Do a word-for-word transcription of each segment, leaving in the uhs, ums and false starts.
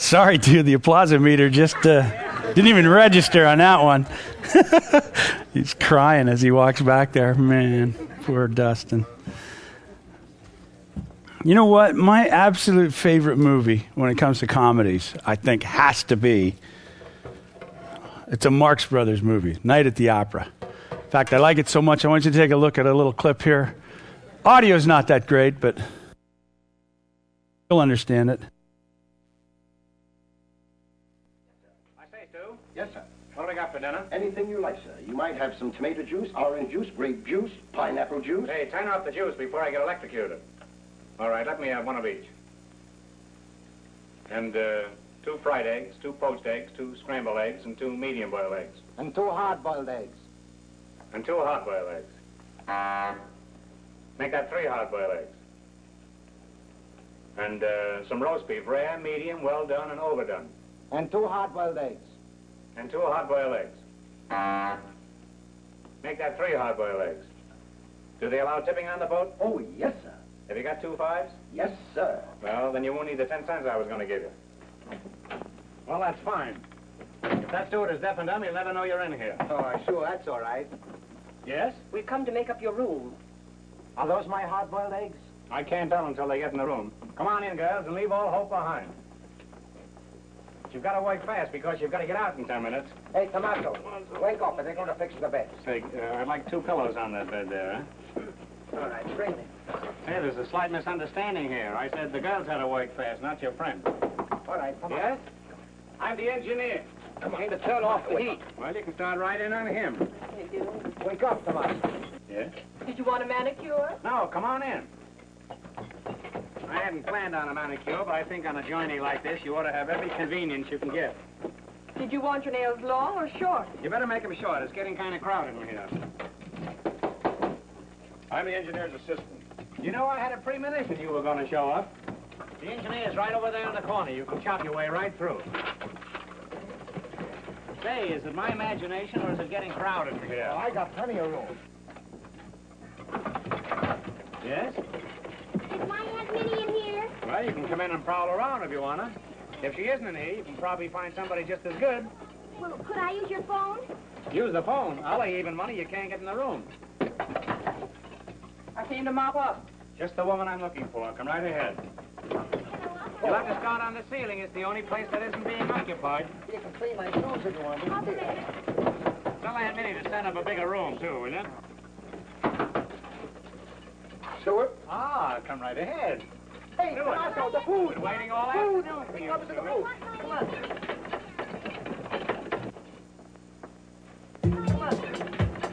Sorry, dude, the applause-o-meter just uh, didn't even register on that one. He's crying as he walks back there. Man, poor Dustin. You know what? My absolute favorite movie when it comes to comedies, I think, has to be, it's a Marx Brothers movie, Night at the Opera. In fact, I like it so much, I want you to take a look at a little clip here. Audio's not that great, but you'll understand it. Yes, sir. What do we got for dinner? Anything you like, sir. You might have some tomato juice, orange juice, grape juice, pineapple juice. Hey, turn off the juice before I get electrocuted. All right, let me have one of each. And uh, two fried eggs, two poached eggs, two scrambled eggs, and two medium-boiled eggs. And two hard-boiled eggs. And two hard-boiled eggs. Make that three hard-boiled eggs. And uh, some roast beef, rare, medium, well done, and overdone. And two hard-boiled eggs. And two hard-boiled eggs. Make that three hard-boiled eggs. Do they allow tipping on the boat? Oh, yes, sir. Have you got two fives? Yes, sir. Well, then you won't need the ten cents I was going to give you. Well, that's fine. If that steward is deaf and dumb, he'll never know you're in here. Oh, sure, that's all right. Yes? We've come to make up your room. Are those my hard-boiled eggs? I can't tell until they get in the room. Come on in, girls, and leave all hope behind. You've got to work fast because you've got to get out in ten minutes. Hey, Tomato, wake up, and they're going to fix the bed. Say, uh, I'd like two pillows on that bed there, huh? All right, bring them. Hey, there's a slight misunderstanding here. I said the girls had to work fast, not your friend. All right, come on. Yes? I'm the engineer. Come on, to turn off the heat. Well, you can start right in on him. You do? Wake up, Tomato. Yes? Did you want a manicure? No, come on in. I hadn't planned on a manicure, but I think on a journey like this, you ought to have every convenience you can get. Did you want your nails long or short? You better make them short. It's getting kind of crowded in here. I'm the engineer's assistant. You know, I had a premonition you were going to show up. The engineer's right over there in the corner. You can chop your way right through. Say, is it my imagination or is it getting crowded in here? Oh, I got plenty of room. Yes? Is my Aunt Minnie in here? Well, you can come in and prowl around if you want to. If she isn't in here, you can probably find somebody just as good. Well, could I use your phone? Use the phone. I'll lay even money you can't get in the room. I came to mop up. Just the woman I'm looking for. Come right ahead. You'll have to start on the ceiling. It's the only place that isn't being occupied. You can clean my shoes if you want. Tell Aunt Minnie to set up a bigger room, too, will you? Stewart? Ah, come right ahead. Hey, Tomato, the food. Been waiting all that? Food. Come to the food. Come on. Come on.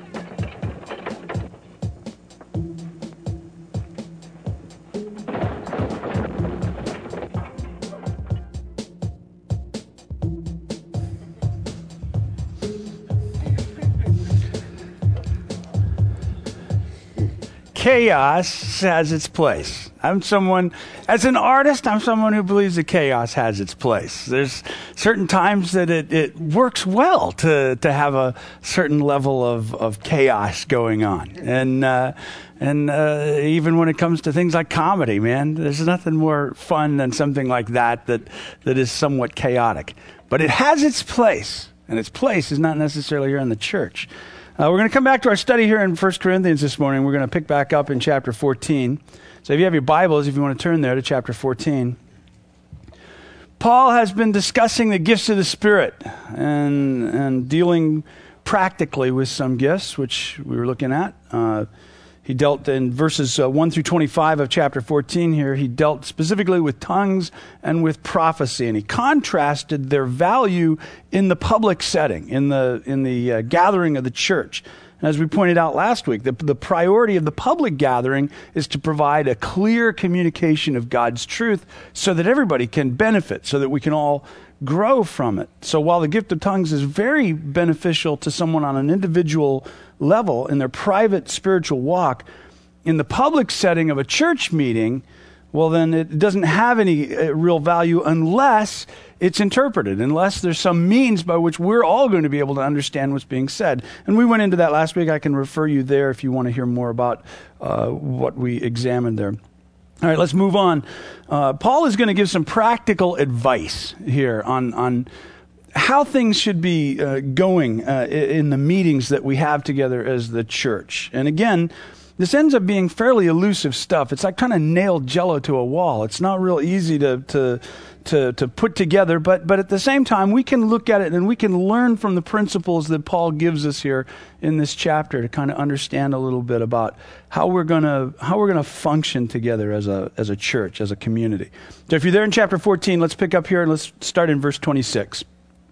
Chaos has its place. I'm someone, as an artist, I'm someone who believes that chaos has its place. There's certain times that it, it works well to, to have a certain level of, of chaos going on. And, uh, and uh, even when it comes to things like comedy, man, there's nothing more fun than something like that that, that is somewhat chaotic. But it has its place, and its place is not necessarily here in the church. Uh, we're going to come back to our study here in First Corinthians this morning. We're going to pick back up in chapter fourteen. So if you have your Bibles, if you want to turn there to chapter fourteen. Paul has been discussing the gifts of the Spirit and, and dealing practically with some gifts, which we were looking at. Uh, he dealt in verses uh, one through twenty-five of chapter fourteen here. He dealt specifically with tongues and with prophecy, and he contrasted their value in the public setting, in the in the uh, gathering of the church. And as we pointed out last week, the, the priority of the public gathering is to provide a clear communication of God's truth so that everybody can benefit, so that we can all grow from it. So while the gift of tongues is very beneficial to someone on an individual level in their private spiritual walk, in the public setting of a church meeting, well, then it doesn't have any uh, real value unless it's interpreted, unless there's some means by which we're all going to be able to understand what's being said. And we went into that last week. I can refer you there if you want to hear more about uh, what we examined there. All right, let's move on. Uh, Paul is going to give some practical advice here on, on how things should be uh, going uh, in the meetings that we have together as the church. And again, this ends up being fairly elusive stuff. It's like trying to nail Jell-O to a wall. It's not real easy to to to, to put together, but but at the same time, we can look at it and we can learn from the principles that Paul gives us here in this chapter to kind of understand a little bit about how we're gonna how we're gonna function together as a as a church, as a community. So if you're there in chapter fourteen, let's pick up here and let's start in verse twenty-six.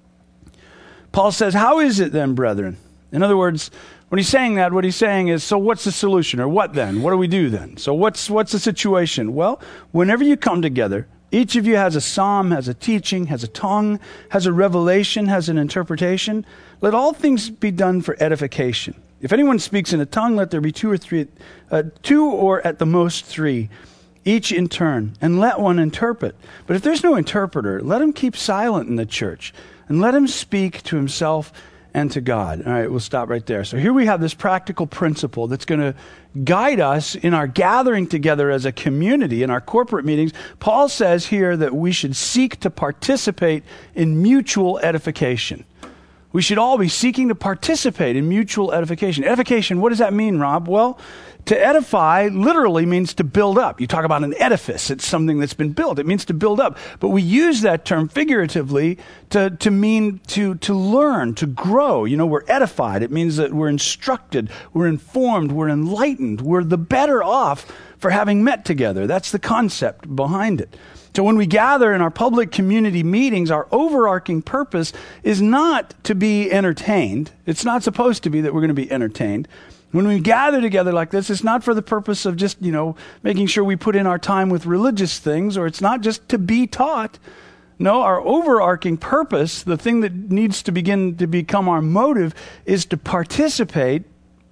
Paul says, "How is it then, brethren?" In other words, when he's saying that, what he's saying is, so what's the solution? Or what then? What do we do then? So what's what's the situation? Well, whenever you come together, each of you has a psalm, has a teaching, has a tongue, has a revelation, has an interpretation. Let all things be done for edification. If anyone speaks in a tongue, let there be two or three, uh, two or at the most three, each in turn, and let one interpret. But if there's no interpreter, let him keep silent in the church, and let him speak to himself and to God. All right, we'll stop right there. So here we have this practical principle that's going to guide us in our gathering together as a community, in our corporate meetings. Paul says here that we should seek to participate in mutual edification. We should all be seeking to participate in mutual edification. Edification, what does that mean, Rob? Well, to edify literally means to build up. You talk about an edifice. It's something that's been built. It means to build up. But we use that term figuratively to, to mean to, to learn, to grow. You know, we're edified. It means that we're instructed, we're informed, we're enlightened. We're the better off for having met together. That's the concept behind it. So when we gather in our public community meetings, our overarching purpose is not to be entertained. It's not supposed to be that we're going to be entertained. When we gather together like this, it's not for the purpose of just, you know, making sure we put in our time with religious things, or it's not just to be taught. No, our overarching purpose, the thing that needs to begin to become our motive, is to participate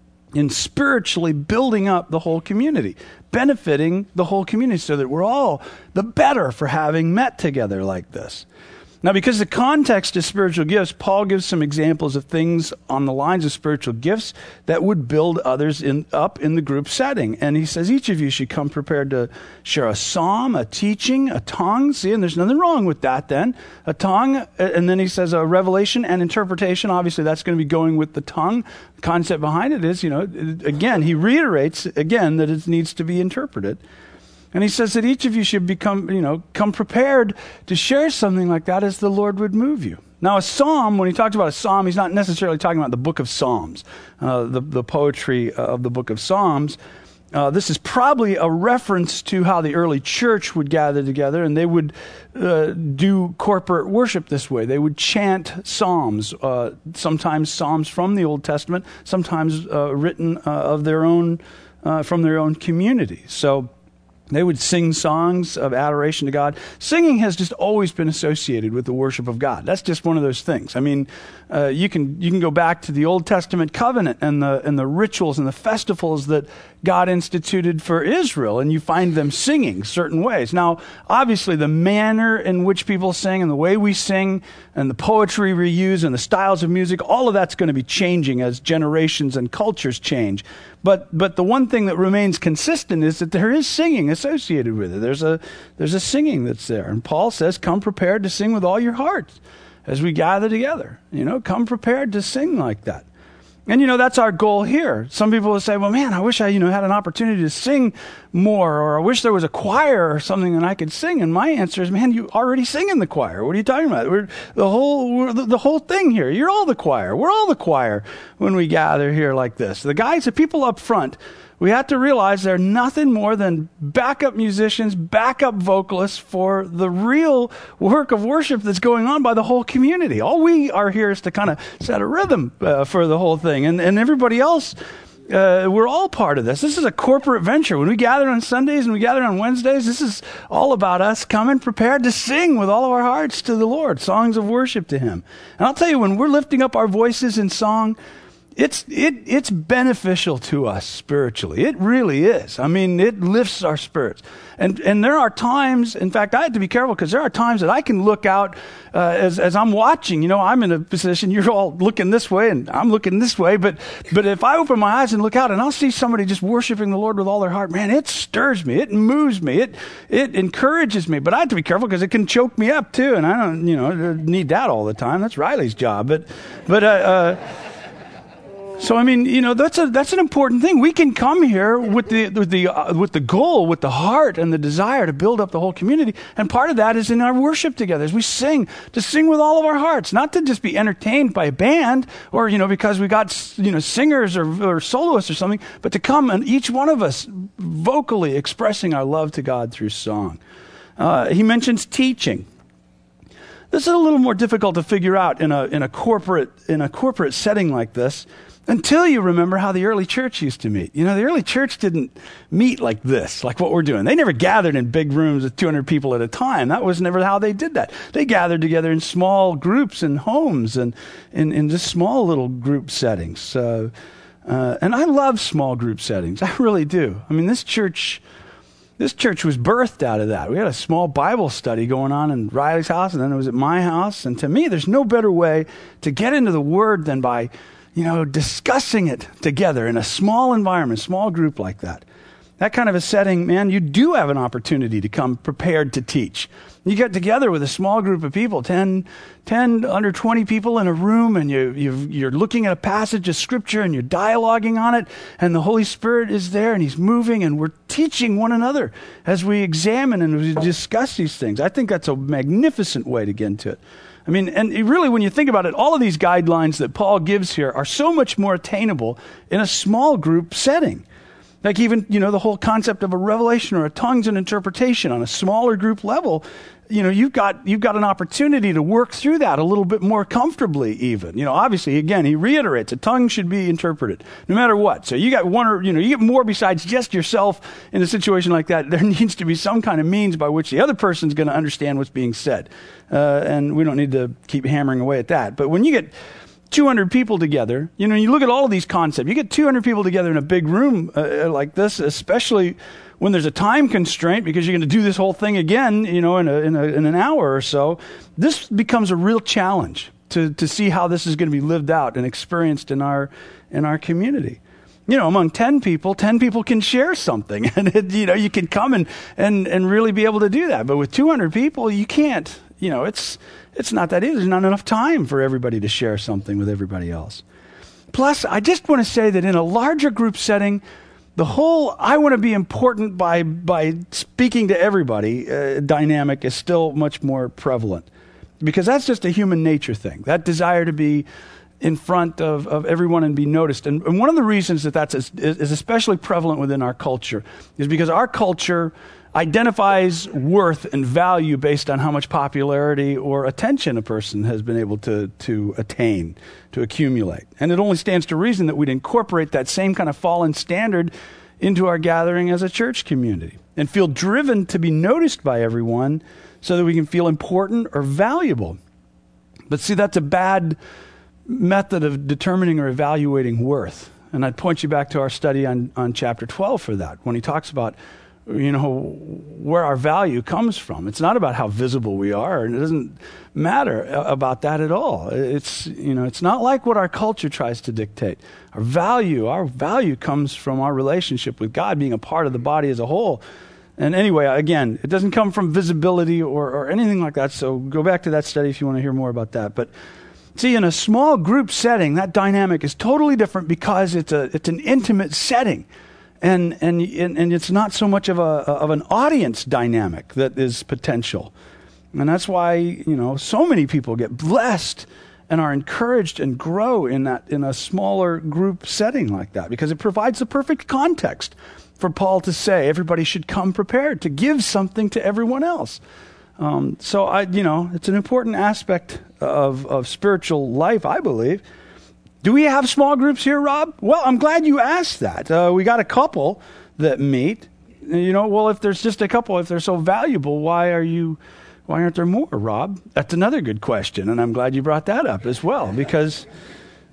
in spiritually building up the whole community, benefiting the whole community so that we're all the better for having met together like this. Now, because the context is spiritual gifts, Paul gives some examples of things on the lines of spiritual gifts that would build others in, up in the group setting. And he says each of you should come prepared to share a psalm, a teaching, a tongue. See, and there's nothing wrong with that then. A tongue, and then he says a revelation and interpretation. Obviously, that's going to be going with the tongue. The concept behind it is, you know, again, he reiterates again that it needs to be interpreted. And he says that each of you should become, you know, come prepared to share something like that as the Lord would move you. Now, a psalm, when he talks about a psalm, he's not necessarily talking about the book of Psalms, uh, the, the poetry of the book of Psalms. Uh, this is probably a reference to how the early church would gather together, and they would uh, do corporate worship this way. They would chant psalms, uh, sometimes psalms from the Old Testament, sometimes uh, written uh, of their own, uh, from their own community. So they would sing songs of adoration to God. Singing has just always been associated with the worship of God. That's just one of those things. I mean, uh, you can you can go back to the Old Testament covenant and the and the rituals and the festivals that God instituted for Israel, and you find them singing certain ways. Now, obviously, the manner in which people sing and the way we sing and the poetry we use and the styles of music, all of that's going to be changing as generations and cultures change. But but the one thing that remains consistent is that there is singing associated with it. There's a there's a singing that's there. And Paul says, come prepared to sing with all your heart as we gather together. You know, come prepared to sing like that. And, you know, that's our goal here. Some people will say, well, man, I wish I, you know, had an opportunity to sing more, or I wish there was a choir or something that I could sing. And my answer is, man, you already sing in the choir. What are you talking about? We're the whole, we're the, the whole thing here. You're all the choir. We're all the choir when we gather here like this. The guys, the people up front, we have to realize they're nothing more than backup musicians, backup vocalists for the real work of worship that's going on by the whole community. All we are here is to kind of set a rhythm uh, for the whole thing. And, and everybody else, uh, we're all part of this. This is a corporate venture. When we gather on Sundays and we gather on Wednesdays, this is all about us coming prepared to sing with all of our hearts to the Lord, songs of worship to Him. And I'll tell you, when we're lifting up our voices in song, it's it it's beneficial to us spiritually. It really is. I mean, it lifts our spirits. And and there are times, in fact, I have to be careful because there are times that I can look out uh, as as I'm watching. You know, I'm in a position, you're all looking this way and I'm looking this way. But but if I open my eyes and look out and I'll see somebody just worshiping the Lord with all their heart, man, it stirs me. It moves me. It it encourages me. But I have to be careful because it can choke me up too. And I don't, you know, need that all the time. That's Riley's job. But but uh, uh So I mean, you know, that's a that's an important thing. We can come here with the with the uh, with the goal, with the heart and the desire to build up the whole community, and part of that is in our worship together as we sing, to sing with all of our hearts, not to just be entertained by a band or you know because we got you know singers or, or soloists or something, but to come and each one of us vocally expressing our love to God through song. Uh, he mentions teaching. This is a little more difficult to figure out in a in a corporate in a corporate setting like this. Until you remember how the early church used to meet. You know, the early church didn't meet like this, like what we're doing. They never gathered in big rooms with two hundred people at a time. That was never how they did that. They gathered together in small groups and homes and in, in just small little group settings. Uh, uh, and I love small group settings. I really do. I mean, this church... This church was birthed out of that. We had a small Bible study going on in Riley's house, and then it was at my house. And to me, there's no better way to get into the Word than by, you know, discussing it together in a small environment, small group like that. That kind of a setting, man, you do have an opportunity to come prepared to teach. You get together with a small group of people, ten, ten under twenty people in a room, and you, you've, you're looking at a passage of Scripture, and you're dialoguing on it, and the Holy Spirit is there, and He's moving, and we're teaching one another as we examine and we discuss these things. I think that's a magnificent way to get into it. I mean, and really, when you think about it, all of these guidelines that Paul gives here are so much more attainable in a small group setting. Like even, you know, the whole concept of a revelation or a tongues and interpretation on a smaller group level, you know, you've got you've got an opportunity to work through that a little bit more comfortably even. You know, obviously, again, he reiterates, a tongue should be interpreted no matter what. So you got one or, you know, you get more besides just yourself in a situation like that. There needs to be some kind of means by which the other person's going to understand what's being said. Uh, and we don't need to keep hammering away at that. But when you get two hundred people together, you know, you look at all of these concepts, you get two hundred people together in a big room uh, like this, especially when there's a time constraint because you're going to do this whole thing again, you know, in, a, in, a, in an hour or so, this becomes a real challenge to, to see how this is going to be lived out and experienced in our, in our community. You know, among ten people, ten people can share something and, it, you know, you can come and, and, and really be able to do that. But with two hundred people, you can't, you know, it's, it's not that easy. There's not enough time for everybody to share something with everybody else. Plus, I just want to say that in a larger group setting, the whole I want to be important by by speaking to everybody uh, dynamic is still much more prevalent because that's just a human nature thing, that desire to be in front of, of everyone and be noticed. And, and one of the reasons that that's is, is especially prevalent within our culture is because our culture identifies worth and value based on how much popularity or attention a person has been able to, to attain, to accumulate. And it only stands to reason that we'd incorporate that same kind of fallen standard into our gathering as a church community and feel driven to be noticed by everyone so that we can feel important or valuable. But see, that's a bad method of determining or evaluating worth. And I'd point you back to our study on, on chapter twelve for that, when he talks about you know, where our value comes from. It's not about how visible we are, and it doesn't matter about that at all. It's, you know, it's not like what our culture tries to dictate. Our value, our value comes from our relationship with God, being a part of the body as a whole. And anyway, again, it doesn't come from visibility or, or anything like that, so go back to that study if you want to hear more about that. But see, in a small group setting, that dynamic is totally different because it's a it's an intimate setting. And, and and it's not so much of a of an audience dynamic that is potential. And that's why, you know, so many people get blessed and are encouraged and grow in that in a smaller group setting like that, because it provides the perfect context for Paul to say everybody should come prepared to give something to everyone else. Um, so I, you know, it's an important aspect of of spiritual life, I believe. Do we have small groups here, Rob? Well, I'm glad you asked that. Uh, we got a couple that meet. You know, well, if there's just a couple, if they're so valuable, why are you, why aren't there more, Rob? That's another good question, and I'm glad you brought that up as well, because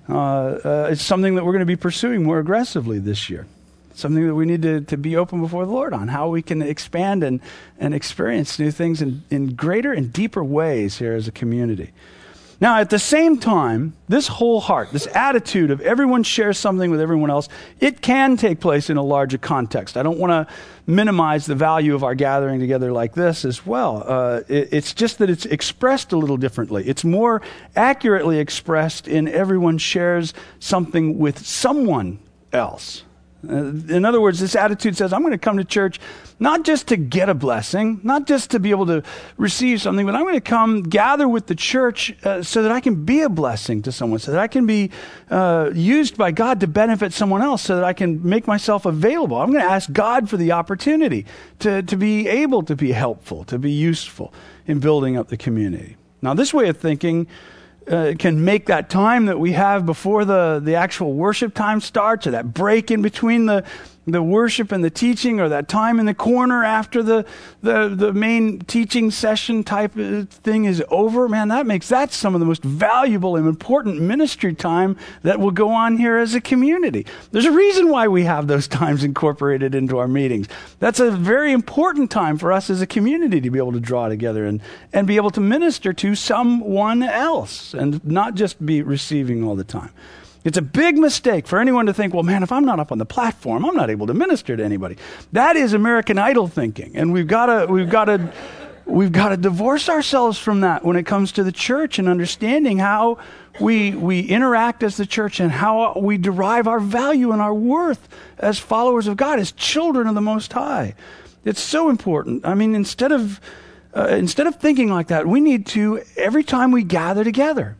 Uh, uh, it's something that we're going to be pursuing more aggressively this year. Something that we need to, to be open before the Lord on, how we can expand and, and experience new things in, in greater and deeper ways here as a community. Now, at the same time, this whole heart, this attitude of everyone shares something with everyone else, it can take place in a larger context. I don't want to minimize the value of our gathering together like this as well. Uh, it, it's just that it's expressed a little differently. It's more accurately expressed in everyone shares something with someone else. Uh, in other words, this attitude says, I'm going to come to church not just to get a blessing, not just to be able to receive something, but I'm going to come gather with the church uh, so that I can be a blessing to someone, so that I can be uh, used by God to benefit someone else, so that I can make myself available. I'm going to ask God for the opportunity to, to be able to be helpful, to be useful in building up the community. Now, this way of thinking Uh, can make that time that we have before the, the actual worship time starts, or that break in between the, the worship and the teaching, or that time in the corner after the, the, the main teaching session type of thing is over, man, that makes that some of the most valuable and important ministry time that will go on here as a community. There's a reason why we have those times incorporated into our meetings. That's a very important time for us as a community to be able to draw together and, and be able to minister to someone else and not just be receiving all the time. It's a big mistake for anyone to think, well, man, if I'm not up on the platform, I'm not able to minister to anybody. That is American Idol thinking, and we've got to we've got to we've got to divorce ourselves from that when it comes to the church and understanding how we we interact as the church and how we derive our value and our worth as followers of God, as children of the Most High. It's so important. I mean, instead of uh, instead of thinking like that, we need to, every time we gather together,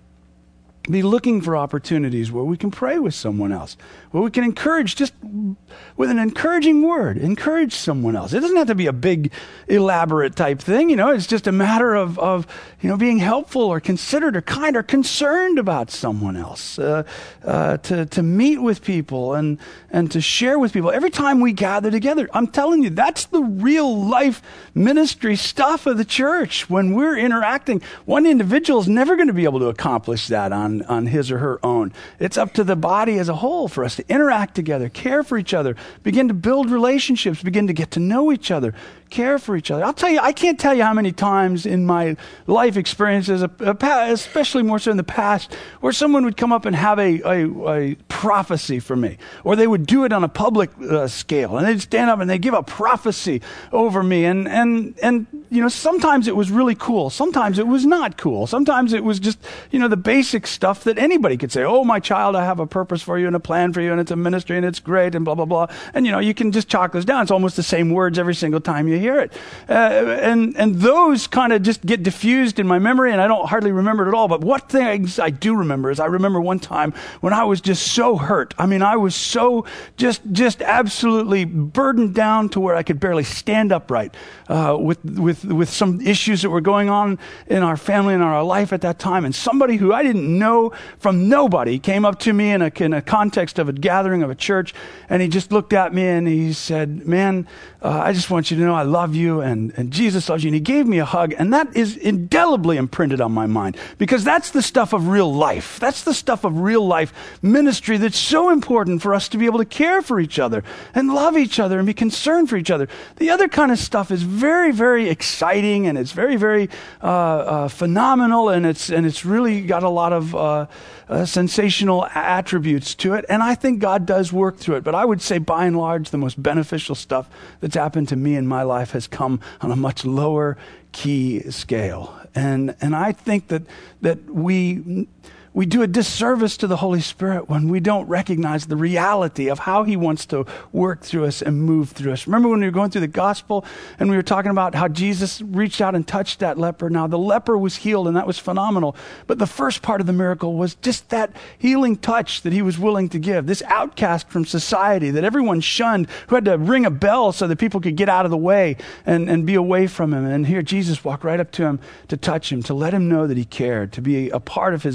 be looking for opportunities where we can pray with someone else, where we can encourage, just with an encouraging word, encourage someone else. It doesn't have to be a big, elaborate type thing. You know, it's just a matter of, of you know, being helpful or considerate or kind or concerned about someone else, uh, uh, to, to meet with people and, and to share with people. Every time we gather together, I'm telling you, that's the real life ministry stuff of the church. When we're interacting, one individual is never going to be able to accomplish that on on his or her own. It's up to the body as a whole for us to interact together, care for each other, begin to build relationships, begin to get to know each other, care for each other. I'll tell you, I can't tell you how many times in my life experiences, especially more so in the past, where someone would come up and have a, a, a prophecy for me, or they would do it on a public uh, scale, and they'd stand up and they'd give a prophecy over me, and, and, and, you know, sometimes it was really cool. Sometimes it was not cool. Sometimes it was just, you know, the basic stuff that anybody could say. Oh, my child, I have a purpose for you and a plan for you, and it's a ministry, and it's great, and blah, blah, blah. And, you know, you can just chalk this down. It's almost the same words every single time you hear it. Uh, and, and those kind of just get diffused in my memory, and I don't hardly remember it at all. But what things I do remember is I remember one time when I was just so hurt. I mean, I was so just, just absolutely burdened down to where I could barely stand upright uh, with, with, with some issues that were going on in our family and in our life at that time. And somebody who I didn't know from nobody came up to me in a, in a context of a gathering of a church, and he just looked at me and he said, man, uh, I just want you to know I love you, and, and Jesus loves you. And he gave me a hug, and that is indelibly imprinted on my mind, because that's the stuff of real life. That's the stuff of real life ministry that's so important for us to be able to care for each other and love each other and be concerned for each other. The other kind of stuff is very, very exciting, and it's very, very uh, uh, phenomenal, and it's and it's really got a lot of uh, uh, sensational attributes to it. And I think God does work through it. But I would say, by and large, the most beneficial stuff that's happened to me in my life has come on a much lower key scale. And and I think that that we we do a disservice to the Holy Spirit when we don't recognize the reality of how he wants to work through us and move through us. Remember when we were going through the gospel and we were talking about how Jesus reached out and touched that leper? Now, the leper was healed, and that was phenomenal. But the first part of the miracle was just that healing touch that he was willing to give. This outcast from society that everyone shunned, who had to ring a bell so that people could get out of the way and, and be away from him. And here Jesus walked right up to him to touch him, to let him know that he cared, to be a part of his life. And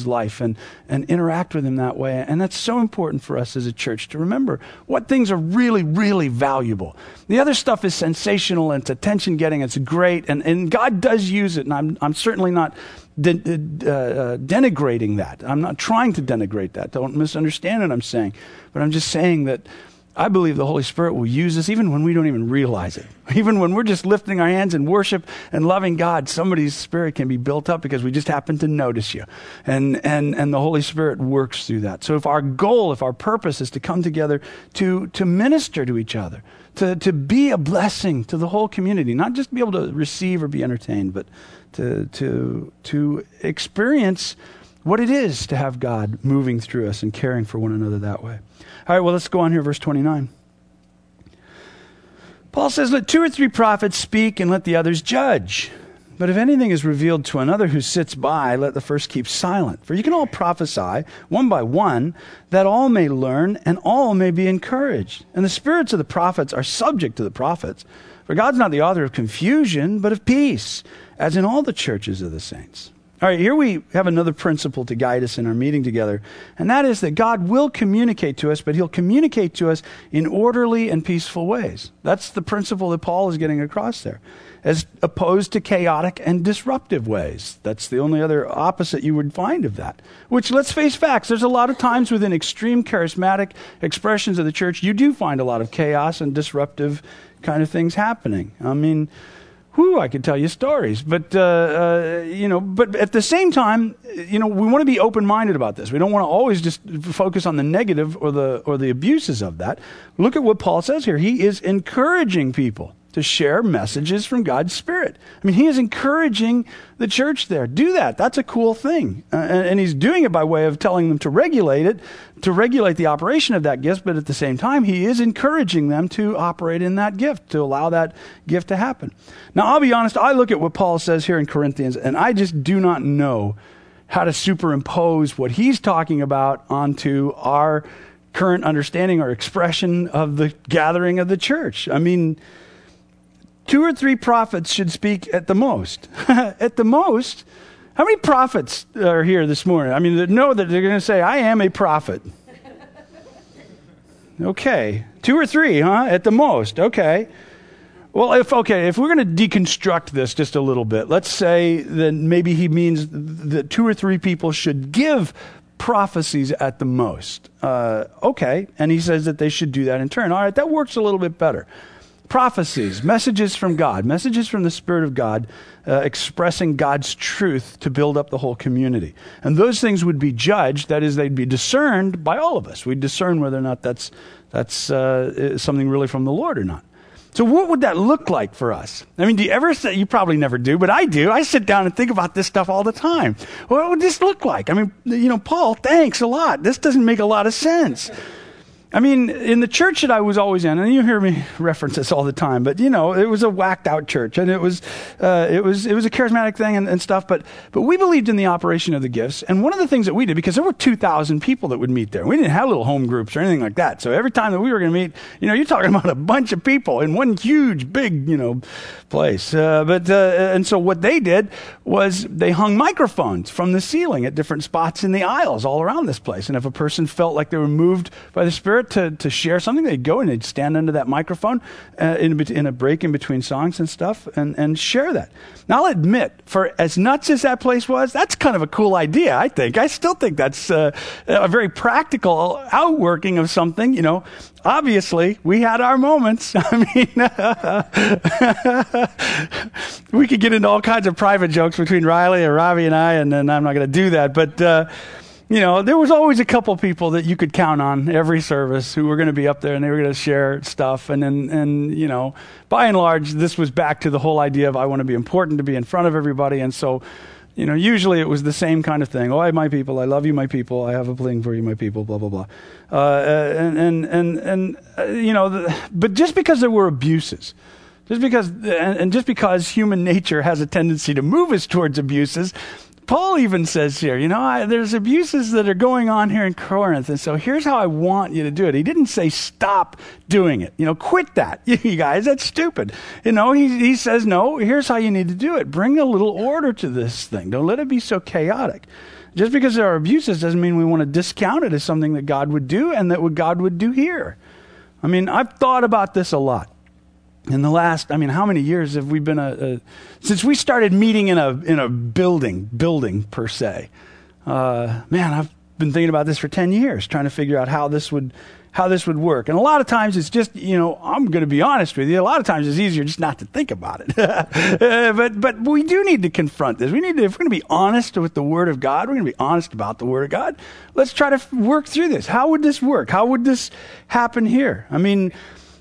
and, and interact with him that way. And that's so important for us as a church to remember what things are really, really valuable. The other stuff is sensational and it's attention getting. It's great. And, and God does use it. And I'm, I'm certainly not de- uh, uh, denigrating that. I'm not trying to denigrate that. Don't misunderstand what I'm saying. But I'm just saying that I believe the Holy Spirit will use us even when we don't even realize it. Even when we're just lifting our hands in worship and loving God, somebody's spirit can be built up because we just happen to notice you. And, and, and the Holy Spirit works through that. So if our goal, if our purpose is to come together to, to minister to each other, to, to be a blessing to the whole community, not just be able to receive or be entertained, but to, to, to experience what it is to have God moving through us and caring for one another that way. All right, well, let's go on here, verse twenty-nine. Paul says, let two or three prophets speak and let the others judge. But if anything is revealed to another who sits by, let the first keep silent. For you can all prophesy, one by one, that all may learn and all may be encouraged. And the spirits of the prophets are subject to the prophets. For God's not the author of confusion, but of peace, as in all the churches of the saints. All right, here we have another principle to guide us in our meeting together, and that is that God will communicate to us, but he'll communicate to us in orderly and peaceful ways. That's the principle that Paul is getting across there, as opposed to chaotic and disruptive ways. That's the only other opposite you would find of that, which, let's face facts, there's a lot of times within extreme charismatic expressions of the church, you do find a lot of chaos and disruptive kind of things happening. I mean, Whew, I could tell you stories, but uh, uh, you know, but at the same time, you know, we want to be open-minded about this. We don't want to always just focus on the negative or the or the abuses of that. Look at what Paul says here. He is encouraging people to share messages from God's Spirit. I mean, he is encouraging the church there. Do that. That's a cool thing, uh, and, and he's doing it by way of telling them to regulate it, to regulate the operation of that gift. But at the same time, he is encouraging them to operate in that gift, to allow that gift to happen. Now, I'll be honest, I look at what Paul says here in Corinthians, and I just do not know how to superimpose what he's talking about onto our current understanding or expression of the gathering of the church. I mean, two or three prophets should speak at the most. At the most. How many prophets are here this morning? I mean, they know that they're going to say, I am a prophet. Okay. Two or three, huh? At the most. Okay. Well, if okay, if we're going to deconstruct this just a little bit, let's say that maybe he means that two or three people should give prophecies at the most. Uh, okay. And he says that they should do that in turn. All right, that works a little bit better. Prophecies, messages from God, messages from the Spirit of God, uh, expressing God's truth to build up the whole community. And those things would be judged, that is, they'd be discerned by all of us. We'd discern whether or not that's, that's uh, something really from the Lord or not. So what would that look like for us? I mean, do you ever say, you probably never do, but I do. I sit down and think about this stuff all the time. What would this look like? I mean, you know, Paul, thanks a lot. This doesn't make a lot of sense. I mean, in the church that I was always in, and you hear me reference this all the time, but you know, it was a whacked out church, and it was, uh, it was, it was a charismatic thing and, and stuff. But, but we believed in the operation of the gifts. And one of the things that we did, because there were two thousand people that would meet there, we didn't have little home groups or anything like that. So every time that we were going to meet, you know, you're talking about a bunch of people in one huge, big, you know, place. Uh, but uh, and so what they did was they hung microphones from the ceiling at different spots in the aisles all around this place. And if a person felt like they were moved by the Spirit to, to share something, they'd go and they'd stand under that microphone uh, in, in a break in between songs and stuff and, and share that. Now, I'll admit, for as nuts as that place was, that's kind of a cool idea, I think. I still think that's uh, a very practical outworking of something. You know, obviously, we had our moments. I mean, we could get into all kinds of private jokes between Riley or Ravi and I, and, and I'm not going to do that. But, uh, you know, there was always a couple people that you could count on every service who were going to be up there and they were going to share stuff. And then, and, you know, by and large, this was back to the whole idea of I want to be important, to be in front of everybody. And so, you know, usually it was the same kind of thing. Oh, I my people, I love you, my people, I have a thing for you, my people, blah, blah, blah. Uh, and, and, and, and uh, you know, the, but just because there were abuses, just because, and, and just because human nature has a tendency to move us towards abuses, Paul even says here, you know, I, there's abuses that are going on here in Corinth, and so here's how I want you to do it. He didn't say stop doing it. You know, quit that. You guys, that's stupid. You know, he, he says, no, here's how you need to do it. Bring a little order to this thing. Don't let it be so chaotic. Just because there are abuses doesn't mean we want to discount it as something that God would do and that what God would do here. I mean, I've thought about this a lot. In the last, I mean, how many years have we been a, a since we started meeting in a in a building, building per se? Uh, man, I've been thinking about this for ten years, trying to figure out how this would how this would work. And a lot of times it's just, you know, I'm going to be honest with you. A lot of times it's easier just not to think about it. uh, but but we do need to confront this. We need to, if we're going to be honest with the Word of God, we're going to be honest about the Word of God. Let's try to f- work through this. How would this work? How would this happen here? I mean,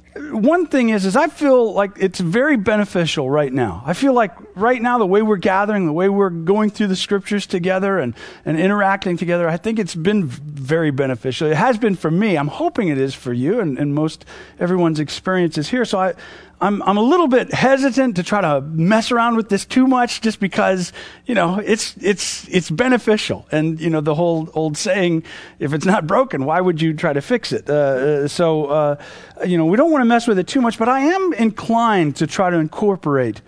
one thing is, is I feel like it's very beneficial right now. I feel like right now, the way we're gathering, the way we're going through the scriptures together and, and interacting together, I think it's been very beneficial. It has been for me. I'm hoping it is for you and, and most everyone's experiences here. So I, I'm, I'm a little bit hesitant to try to mess around with this too much just because, you know, it's, it's, it's beneficial. And, you know, the whole old saying, if it's not broken, why would you try to fix it? Uh, so, uh, you know, we don't want to mess with it too much, but I am inclined to try to incorporate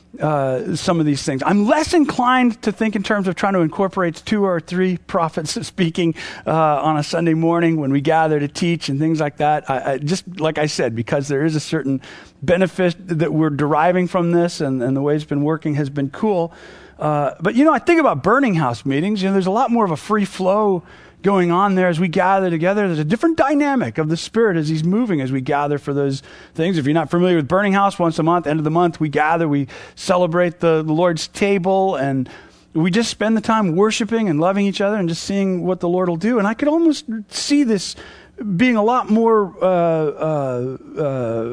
uh, some of these things. I'm less inclined to think in terms of trying to incorporate two or three prophets speaking uh, on a Sunday morning when we gather to teach and things like that. I, I, just like I said, because there is a certain benefit that we're deriving from this, and, and the way it's been working has been cool. Uh, but, you know, I think about burning house meetings. You know, there's a lot more of a free flow going on there as we gather together. There's a different dynamic of the Spirit as He's moving as we gather for those things. If you're not familiar with Burning House, once a month, end of the month, we gather, we celebrate the, the Lord's table, and we just spend the time worshiping and loving each other and just seeing what the Lord will do. And I could almost see this being a lot more uh, uh, uh,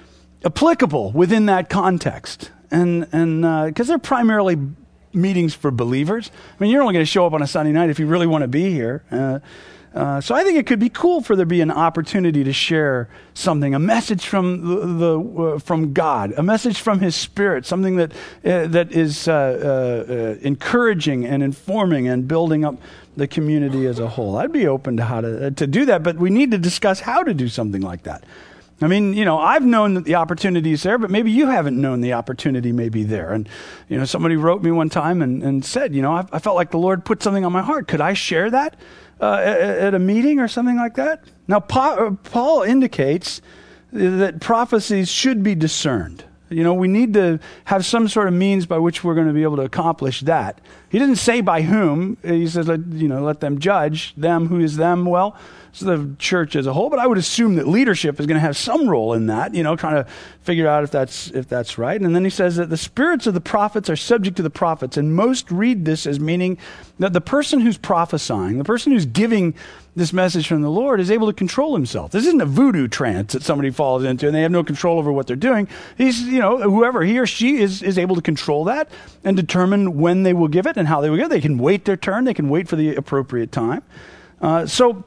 applicable within that context. And and because uh, they're primarily meetings for believers. I mean, you're only going to show up on a Sunday night if you really want to be here. Uh, uh, so I think it could be cool for there to be an opportunity to share something, a message from the, the uh, from God, a message from His Spirit, something that uh, that is uh, uh, uh, encouraging and informing and building up the community as a whole. I'd be open to how to uh, to do that, but we need to discuss how to do something like that. I mean, you know, I've known that the opportunity is there, but maybe you haven't known the opportunity may be there. And, you know, somebody wrote me one time and, and said, you know, I, I felt like the Lord put something on my heart. Could I share that uh, at, at a meeting or something like that? Now, pa- Paul indicates that prophecies should be discerned. You know, we need to have some sort of means by which we're going to be able to accomplish that. He didn't say by whom. He says, let, you know, let them judge. Them, who is them? Well, it's the church as a whole, but I would assume that leadership is going to have some role in that, you know, trying to figure out if that's if that's right. And then he says that the spirits of the prophets are subject to the prophets, and most read this as meaning that the person who's prophesying, the person who's giving this message from the Lord, is able to control himself. This isn't a voodoo trance that somebody falls into and they have no control over what they're doing. He's, you know, whoever he or she is, is able to control that and determine when they will give it and how they will give it. They can wait their turn. They can wait for the appropriate time. Uh, so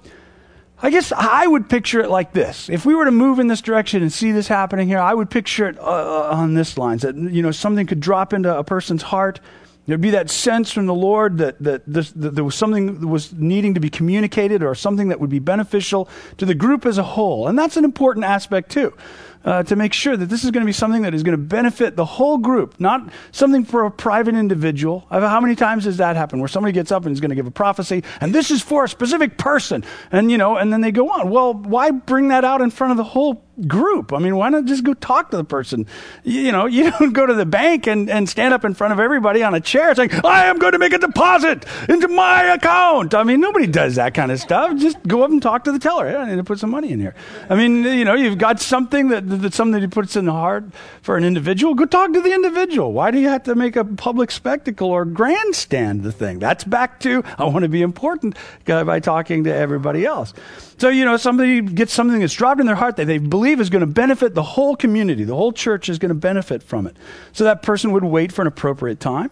I guess I would picture it like this. If we were to move in this direction and see this happening here, I would picture it uh, on this lines, that, you know, something could drop into a person's heart. There'd be that sense from the Lord that, that, this, that there was something that was needing to be communicated, or something that would be beneficial to the group as a whole. And that's an important aspect too, uh, to make sure that this is going to be something that is going to benefit the whole group, not something for a private individual. How many times does that happen, where somebody gets up and is going to give a prophecy, and this is for a specific person, and, you know, and then they go on. Well, why bring that out in front of the whole group? I mean, why not just go talk to the person? You, you know, you don't go to the bank and, and stand up in front of everybody on a chair saying, I am going to make a deposit into my account. I mean, nobody does that kind of stuff. Just go up and talk to the teller. Yeah, I need to put some money in here. I mean, you know, you've got something that, that's something that puts in the heart for an individual. Go talk to the individual. Why do you have to make a public spectacle or grandstand the thing? That's back to, I want to be important by talking to everybody else. So, you know, somebody gets something that's dropped in their heart that they believe is going to benefit the whole community. The whole church is going to benefit from it. So that person would wait for an appropriate time.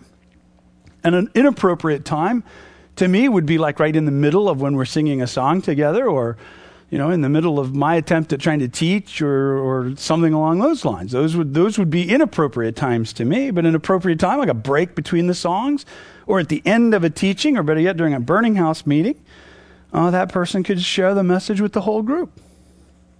And an inappropriate time, to me, would be like right in the middle of when we're singing a song together, or, you know, in the middle of my attempt at trying to teach, or, or something along those lines. Those would those would be inappropriate times to me. But an appropriate time, like a break between the songs, or at the end of a teaching, or better yet, during a burning house meeting, Uh, that person could share the message with the whole group.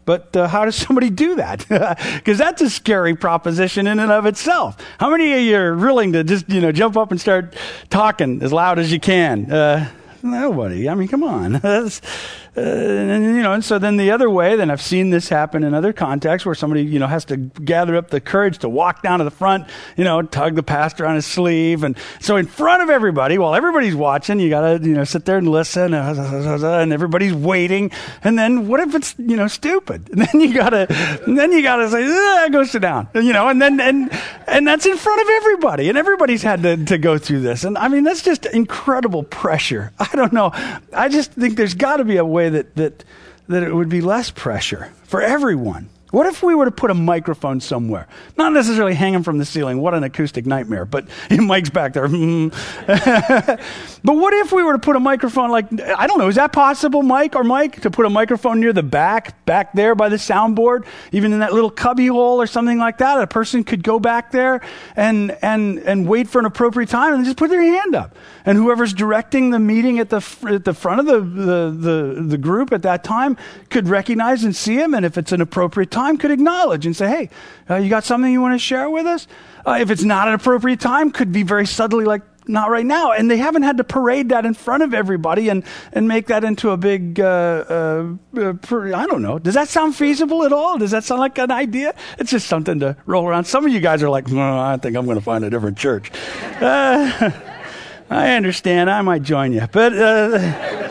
But uh, how does somebody do that? Because that's a scary proposition in and of itself. How many of you are willing to just, you know, jump up and start talking as loud as you can? Uh, nobody. I mean, come on. That's, uh, and, you know, and so then the other way, then I've seen this happen in other contexts where somebody, you know, has to gather up the courage to walk down to the front, you know, tug the pastor on his sleeve. And so in front of everybody, while everybody's watching, you got to, you know, sit there and listen, and everybody's waiting. And then what if it's, you know, stupid? And then you got to, then you got to say, ah, go sit down, you know, and then, and, and that's in front of everybody. And everybody's had to, to go through this. And I mean, that's just incredible pressure. I don't know. I just think there's got to be a way that, that, that it would be less pressure for everyone. What if we were to put a microphone somewhere? Not necessarily hanging from the ceiling. What an acoustic nightmare. But Mike's back there. But what if we were to put a microphone like, I don't know, is that possible, Mike or Mike, to put a microphone near the back, back there by the soundboard, even in that little cubby hole or something like that? A person could go back there and and and wait for an appropriate time and just put their hand up. And whoever's directing the meeting at the at the front of the, the, the, the group at that time could recognize and see him. And if it's an appropriate time, could acknowledge and say, hey, uh, you got something you want to share with us? Uh, if it's not an appropriate time, could be very subtly like, not right now. And they haven't had to parade that in front of everybody and, and make that into a big, uh, uh, uh, per, I don't know. Does that sound feasible at all? Does that sound like an idea? It's just something to roll around. Some of you guys are like, well, I think I'm going to find a different church. Uh, I understand. I might join you. But uh,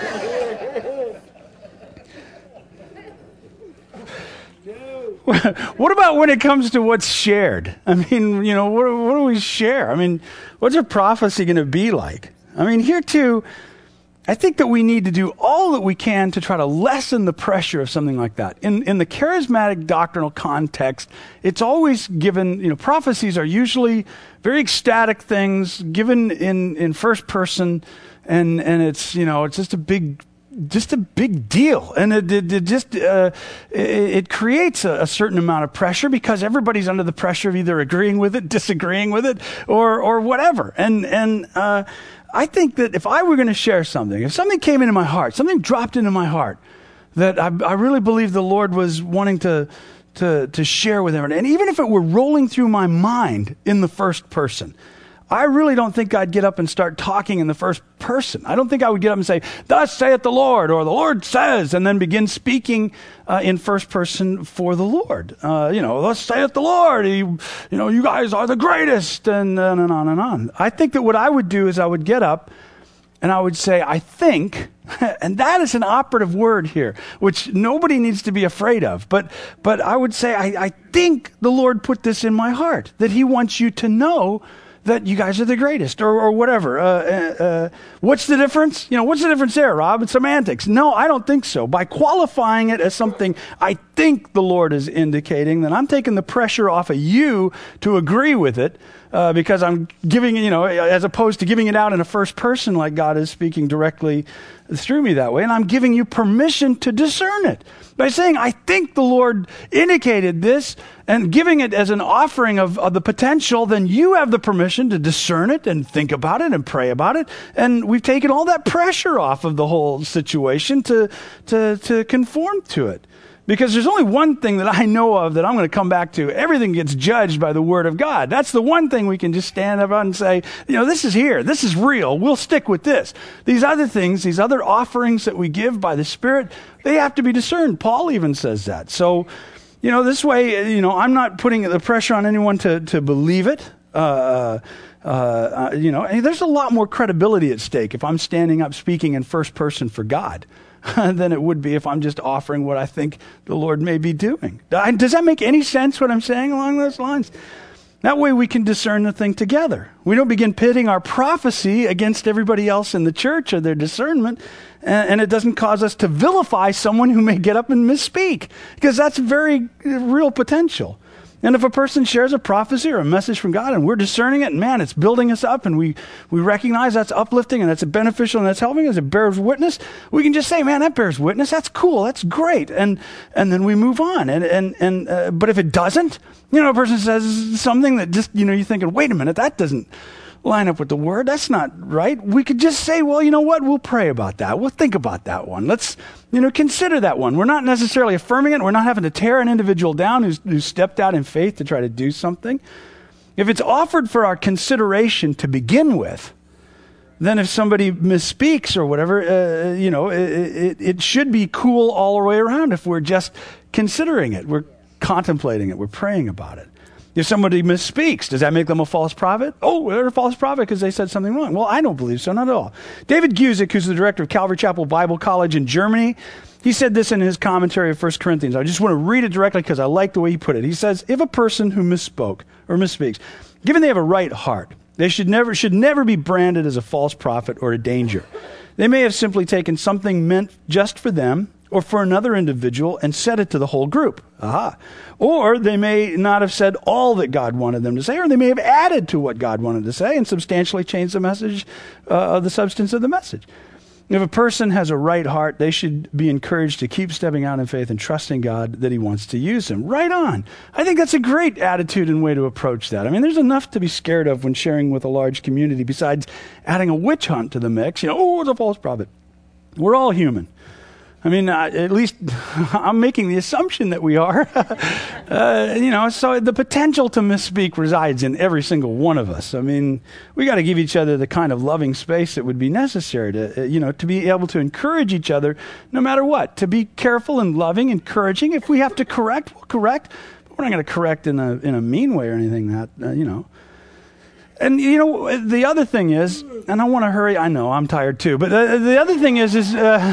what about when it comes to what's shared? I mean, you know, what, what do we share? I mean, what's a prophecy going to be like? I mean, here too, I think that we need to do all that we can to try to lessen the pressure of something like that. In in the charismatic doctrinal context, it's always given, you know, prophecies are usually very ecstatic things given in, in first person, and, and it's, you know, it's just a big just a big deal. And it, it, it just, uh, it, it creates a, a certain amount of pressure because everybody's under the pressure of either agreeing with it, disagreeing with it, or, or whatever. And, and, uh, I think that if I were going to share something, if something came into my heart, something dropped into my heart that I, I really believe the Lord was wanting to, to, to share with everyone, and even if it were rolling through my mind in the first person, I really don't think I'd get up and start talking in the first person. I don't think I would get up and say, thus saith the Lord, or the Lord says, and then begin speaking uh, in first person for the Lord. Uh, you know, thus saith the Lord, he, you know, you guys are the greatest, and on and on and on. I think that what I would do is I would get up and I would say, I think, and that is an operative word here, which nobody needs to be afraid of. But but I would say, I, I think the Lord put this in my heart, that he wants you to know that you guys are the greatest, or, or whatever. Uh, uh, uh, what's the difference? You know, what's the difference there, Rob? It's semantics. No, I don't think so. By qualifying it as something I think the Lord is indicating, then I'm taking the pressure off of you to agree with it, uh, because I'm giving, you know, as opposed to giving it out in a first person like God is speaking directly through me that way. And I'm giving you permission to discern it by saying, I think the Lord indicated this, and giving it as an offering of, of the potential. Then you have the permission to discern it and think about it and pray about it. And we've taken all that pressure off of the whole situation to, to, to conform to it. Because there's only one thing that I know of that I'm going to come back to. Everything gets judged by the Word of God. That's the one thing we can just stand up and say, you know, this is here. This is real. We'll stick with this. These other things, these other offerings that we give by the Spirit, they have to be discerned. Paul even says that. So, you know, this way, you know, I'm not putting the pressure on anyone to, to believe it. Uh, uh, uh, you know, and there's a lot more credibility at stake if I'm standing up speaking in first person for God than it would be if I'm just offering what I think the Lord may be doing. Does that make any sense, what I'm saying along those lines? That way we can discern the thing together. We don't begin pitting our prophecy against everybody else in the church or their discernment, and, and it doesn't cause us to vilify someone who may get up and misspeak, because that's very real potential. And if a person shares a prophecy or a message from God and we're discerning it, and man, it's building us up, and we, we recognize that's uplifting and that's beneficial and that's helping us, it bears witness, we can just say, man, that bears witness, that's cool, that's great. And and then we move on. And and and uh, But if it doesn't, you know, a person says something that just, you know, you're thinking, wait a minute, that doesn't, line up with the Word. That's not right. We could just say, well, you know what? We'll pray about that. We'll think about that one. Let's, you know, consider that one. We're not necessarily affirming it. We're not having to tear an individual down who's, who's stepped out in faith to try to do something. If it's offered for our consideration to begin with, then if somebody misspeaks or whatever, uh, you know, it, it, it should be cool all the way around if we're just considering it. We're contemplating it. We're praying about it. If somebody misspeaks, does that make them a false prophet? Oh, they're a false prophet because they said something wrong. Well, I don't believe so, not at all. David Guzik, who's the director of Calvary Chapel Bible College in Germany, he said this in his commentary of First Corinthians. I just want to read it directly because I like the way he put it. He says, if a person who misspoke or misspeaks, given they have a right heart, they should never should never be branded as a false prophet or a danger. They may have simply taken something meant just for them or for another individual and said it to the whole group. Aha. Or they may not have said all that God wanted them to say, or they may have added to what God wanted to say and substantially changed the message, uh, the substance of the message. If a person has a right heart, they should be encouraged to keep stepping out in faith and trusting God that he wants to use them. Right on. I think that's a great attitude and way to approach that. I mean, there's enough to be scared of when sharing with a large community besides adding a witch hunt to the mix. You know, oh, it's a false prophet. We're all human. I mean, uh, at least I'm making the assumption that we are. uh, you know, so the potential to misspeak resides in every single one of us. I mean, we got to give each other the kind of loving space that would be necessary to, uh, you know, to be able to encourage each other no matter what. To be careful and loving, encouraging. If we have to correct, we'll correct. But we're not going to correct in a in a mean way or anything that, uh, you know. And, you know, the other thing is, and I want to hurry, I know, I'm tired too, but uh, the other thing is, is uh,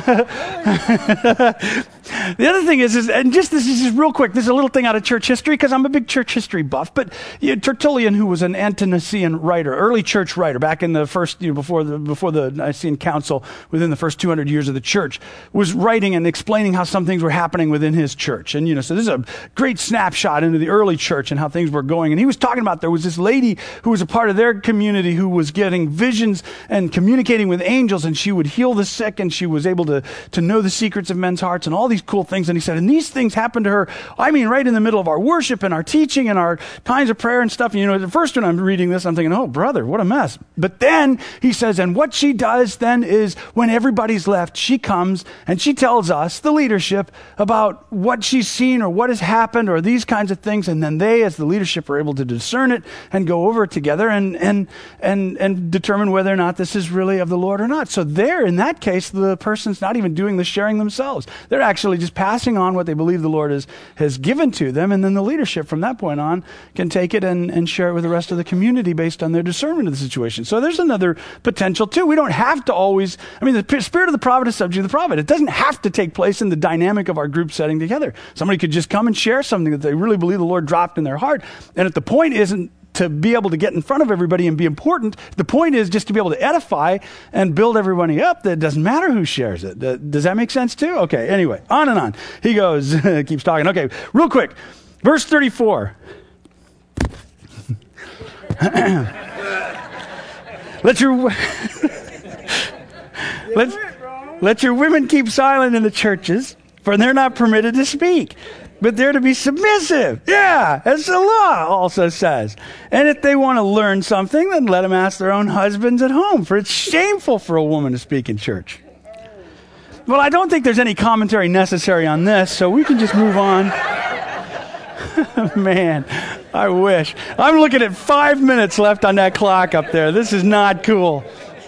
the other thing is, is, and just this is just real quick, this is a little thing out of church history, because I'm a big church history buff, but you know, Tertullian, who was an ante-Nicene writer, early church writer, back in the first, you know, before the, before the Nicene Council, within the first two hundred years of the church, was writing and explaining how some things were happening within his church. And, you know, so this is a great snapshot into the early church and how things were going. And he was talking about there was this lady who was a part of their community who was getting visions and communicating with angels, and she would heal the sick, and she was able to, to know the secrets of men's hearts and all these cool things. And he said, and these things happened to her, I mean, right in the middle of our worship and our teaching and our times of prayer and stuff. And, you know, the first when I'm reading this, I'm thinking, oh, brother, what a mess. But then he says, and what she does then is when everybody's left, she comes and she tells us, the leadership, about what she's seen or what has happened or these kinds of things. And then they, as the leadership, are able to discern it and go over it together and, and and and determine whether or not this is really of the Lord or not. So there, in that case, the person's not even doing the sharing themselves. They're actually just passing on what they believe the Lord has, has given to them, and then the leadership from that point on can take it and, and share it with the rest of the community based on their discernment of the situation. So there's another potential too. We don't have to always, I mean, the spirit of the prophet is subject to the prophet. It doesn't have to take place in the dynamic of our group setting together. Somebody could just come and share something that they really believe the Lord dropped in their heart, and if the point isn't to be able to get in front of everybody and be important, the point is just to be able to edify and build everybody up. That it doesn't matter who shares it. Does that make sense too? Okay, anyway, on and on. He goes, keeps talking. Okay, real quick. Verse thirty-four. Let your let, let your women keep silent in the churches, for they're not permitted to speak, but they're to be submissive. Yeah, as the law also says. And if they want to learn something, then let them ask their own husbands at home, for it's shameful for a woman to speak in church. Well, I don't think there's any commentary necessary on this, so we can just move on. Man, I wish. I'm looking at five minutes left on that clock up there. This is not cool.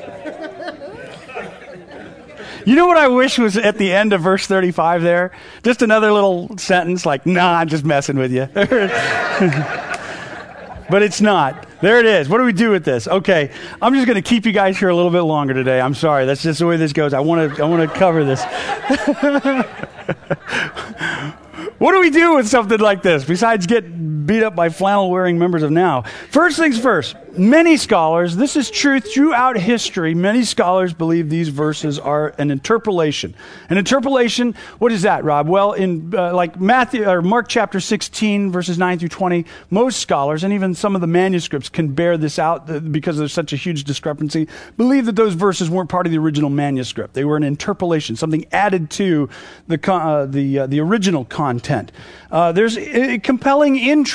You know what I wish was at the end of verse thirty-five there? Just another little sentence like, nah, I'm just messing with you. But it's not. There it is. What do we do with this? Okay, I'm just going to keep you guys here a little bit longer today. I'm sorry. That's just the way this goes. I want to I want to cover this. What do we do with something like this besides get beat up by flannel-wearing members of Now? First things first, many scholars, this is true throughout history, many scholars believe these verses are an interpolation. An interpolation, what is that, Rob? Well, in uh, like Matthew or Mark chapter sixteen, verses nine through twenty, most scholars, and even some of the manuscripts can bear this out because there's such a huge discrepancy, believe that those verses weren't part of the original manuscript. They were an interpolation, something added to the uh, the uh, the original content. Uh, there's a compelling intrigue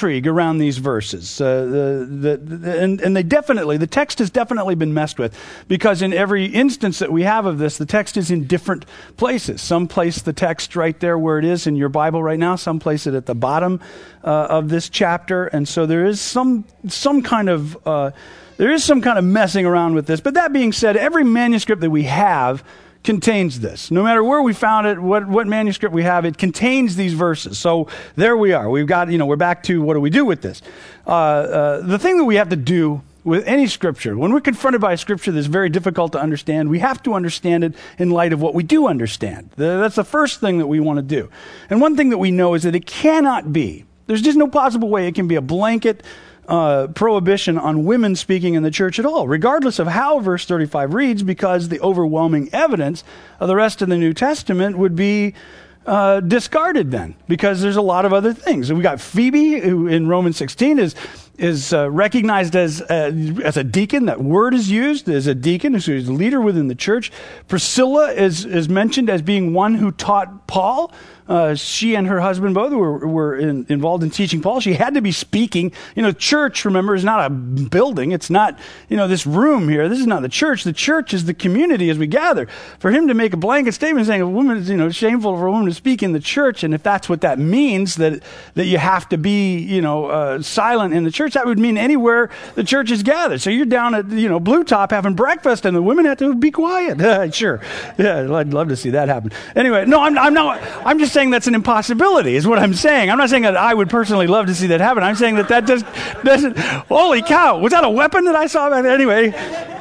intrigue around these verses. Uh, the, the, the, and, and they definitely, the text has definitely been messed with, because in every instance that we have of this, the text is in different places. Some place the text right there where it is in your Bible right now. Some place it at the bottom uh, of this chapter. And so there is some some kind of uh, there is some kind of messing around with this. But that being said, every manuscript that we have contains this. No matter where we found it, what, what manuscript we have, it contains these verses. So there we are. We've got, you know, we're back to what do we do with this? Uh, uh, the thing that we have to do with any scripture, when we're confronted by a scripture that's very difficult to understand, we have to understand it in light of what we do understand. The, that's the first thing that we want to do. And one thing that we know is that it cannot be, there's just no possible way it can be a blanket Uh, prohibition on women speaking in the church at all, regardless of how verse thirty-five reads, because the overwhelming evidence of the rest of the New Testament would be uh, discarded then, because there's a lot of other things. And we got Phoebe, who in Romans sixteen is is uh, recognized as uh, as a deacon. That word is used as a deacon, who's a leader within the church. Priscilla is is mentioned as being one who taught Paul. Uh, she and her husband both were, were in, involved in teaching Paul. She had to be speaking. You know, church, remember, is not a building. It's not, you know, this room here. This is not the church. The church is the community as we gather. For him to make a blanket statement saying a woman is, you know, shameful for a woman to speak in the church, and if that's what that means, that that you have to be, you know, uh, silent in the church, that would mean anywhere the church is gathered. So you're down at, you know, Blue Top having breakfast, and the women have to be quiet. Sure. Yeah, I'd love to see that happen. Anyway, no, I'm, I'm not, I'm just saying that's an impossibility is what I'm saying. I'm not saying that I would personally love to see that happen. I'm saying that that just doesn't, holy cow, was that a weapon that I saw back there? Anyway.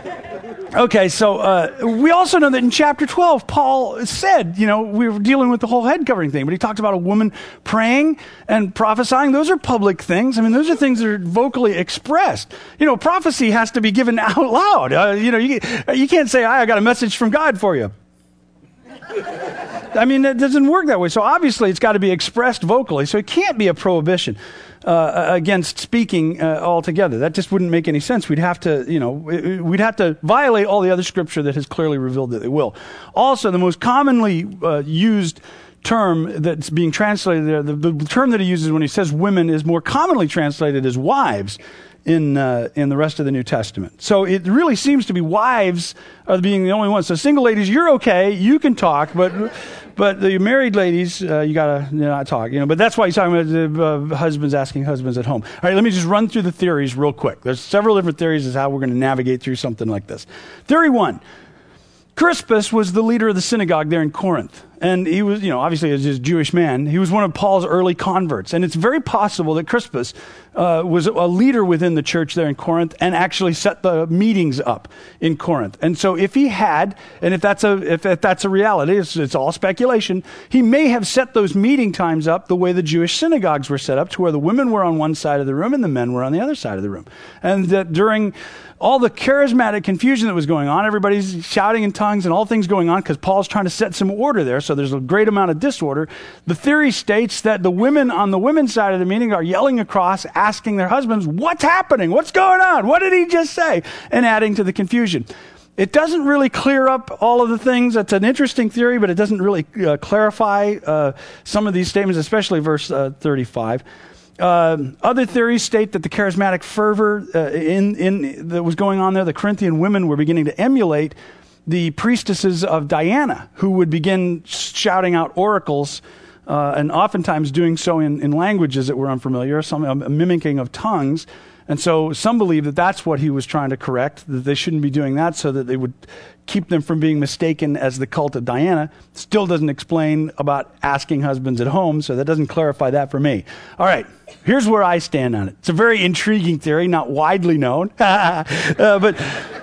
Okay, so uh, we also know that in chapter twelve, Paul said, you know, we were dealing with the whole head covering thing, but he talked about a woman praying and prophesying. Those are public things. I mean, those are things that are vocally expressed. You know, prophecy has to be given out loud. Uh, you know, you, you can't say, I got a message from God for you. I mean, it doesn't work that way. So obviously it's got to be expressed vocally. So it can't be a prohibition uh, against speaking uh, altogether. That just wouldn't make any sense. We'd have to, you know, we'd have to violate all the other scripture that has clearly revealed that it will. Also, the most commonly uh, used term that's being translated there, the, the term that he uses when he says women is more commonly translated as wives in uh, in the rest of the New Testament. So it really seems to be wives are being the only ones. So single ladies, you're okay, you can talk, but but the married ladies, uh, you gotta you know, not talk. You know, but that's why he's talking about the uh, husbands asking husbands at home. All right, let me just run through the theories real quick. There's several different theories as how we're going to navigate through something like this. Theory one. Crispus was the leader of the synagogue there in Corinth. And he was, you know, obviously as a Jewish man, he was one of Paul's early converts. And it's very possible that Crispus uh, was a leader within the church there in Corinth and actually set the meetings up in Corinth. And so if he had, and if that's a if, if that's a reality, it's, it's all speculation, he may have set those meeting times up the way the Jewish synagogues were set up, to where the women were on one side of the room and the men were on the other side of the room. And that during all the charismatic confusion that was going on, everybody's shouting in tongues and all things going on because Paul's trying to set some order there. So there's a great amount of disorder. The theory states that the women on the women's side of the meeting are yelling across, asking their husbands, what's happening? What's going on? What did he just say? And adding to the confusion. It doesn't really clear up all of the things. That's an interesting theory, but it doesn't really uh, clarify uh, some of these statements, especially verse uh, thirty-five. Uh, other theories state that the charismatic fervor uh, in, in that was going on there, the Corinthian women were beginning to emulate the priestesses of Diana, who would begin shouting out oracles, uh, and oftentimes doing so in, in languages that were unfamiliar, some a mimicking of tongues. And so some believe that that's what he was trying to correct, that they shouldn't be doing that, so that they would keep them from being mistaken as the cult of Diana. Still doesn't explain about asking husbands at home, so that doesn't clarify that for me. All right, here's where I stand on it. It's a very intriguing theory, not widely known. uh, but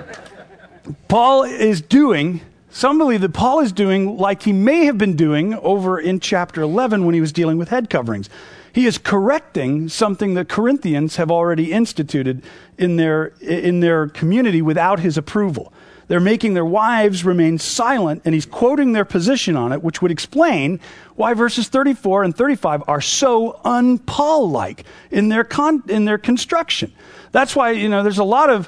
Paul is doing, some believe that Paul is doing like he may have been doing over in chapter eleven when he was dealing with head coverings. He is correcting something that Corinthians have already instituted in their in their community without his approval. They're making their wives remain silent, and he's quoting their position on it, which would explain why verses thirty-four and thirty-five are so un-Paul-like in their con- in their construction. That's why, you know, there's a lot of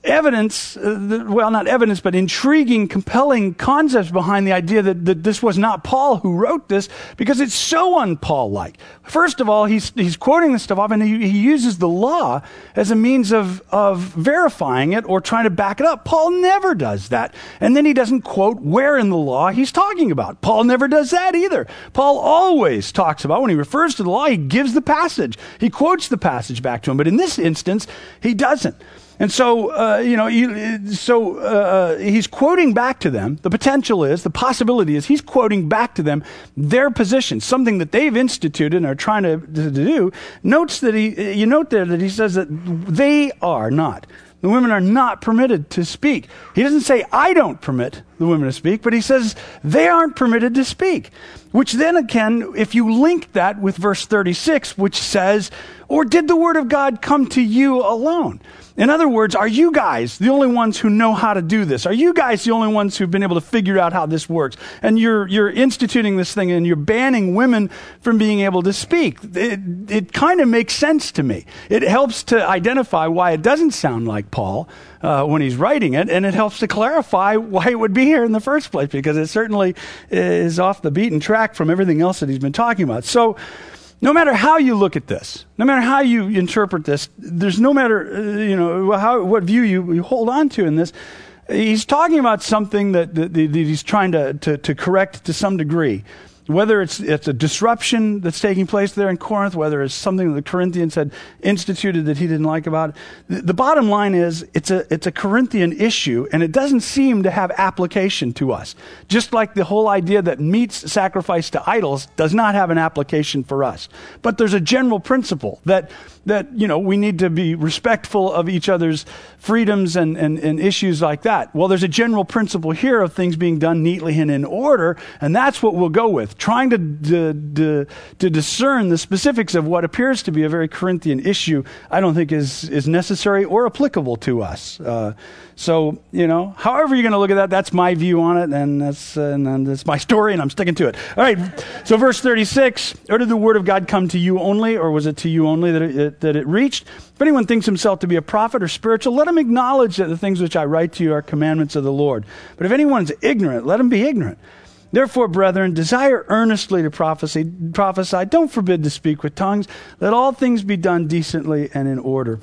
evidence, uh, the, well, not evidence, but intriguing, compelling concepts behind the idea that, that this was not Paul who wrote this, because it's so un-Paul-like. First of all, he's he's quoting this stuff off, and he, he uses the law as a means of, of verifying it or trying to back it up. Paul never does that. And then he doesn't quote where in the law he's talking about. Paul never does that either. Paul always talks about, when he refers to the law, he gives the passage. He quotes the passage back to him. But in this instance, he doesn't. And so, uh, you know, you, so uh, he's quoting back to them. The potential is, the possibility is, he's quoting back to them their position, something that they've instituted and are trying to, to, to do. Notes that he, you note there that he says that they are not. The women are not permitted to speak. He doesn't say, I don't permit the women to speak, but he says they aren't permitted to speak. Which then again, if you link that with verse thirty-six, which says, or did the word of God come to you alone? In other words, are you guys the only ones who know how to do this? Are you guys the only ones who've been able to figure out how this works? And you're you're instituting this thing and you're banning women from being able to speak. It, it kind of makes sense to me. It helps to identify why it doesn't sound like Paul uh, when he's writing it, and it helps to clarify why it would be here in the first place, because it certainly is off the beaten track from everything else that he's been talking about. So, no matter how you look at this, no matter how you interpret this, there's no matter, uh, you know, how, what view you, you hold on to in this, he's talking about something that, that, that he's trying to, to, to correct to some degree. Whether it's it's a disruption that's taking place there in Corinth, whether it's something that the Corinthians had instituted that he didn't like about it. The, the bottom line is it's a it's a Corinthian issue, and it doesn't seem to have application to us. Just like the whole idea that meats sacrificed to idols does not have an application for us. But there's a general principle that that, you know, we need to be respectful of each other's freedoms and, and, and issues like that. Well, there's a general principle here of things being done neatly and in order, and that's what we'll go with. Trying to, to, to, to discern the specifics of what appears to be a very Corinthian issue, I don't think is, is necessary or applicable to us. Uh, so, you know, however you're going to look at that, that's my view on it, and that's, uh, and that's my story, and I'm sticking to it. All right, so verse thirty-six, or did the word of God come to you only, or was it to you only that it, it that it reached? If anyone thinks himself to be a prophet or spiritual, let him acknowledge that the things which I write to you are commandments of the Lord. But if anyone is ignorant, let him be ignorant. Therefore, brethren, desire earnestly to prophesy, prophesy. Don't forbid to speak with tongues. Let all things be done decently and in order.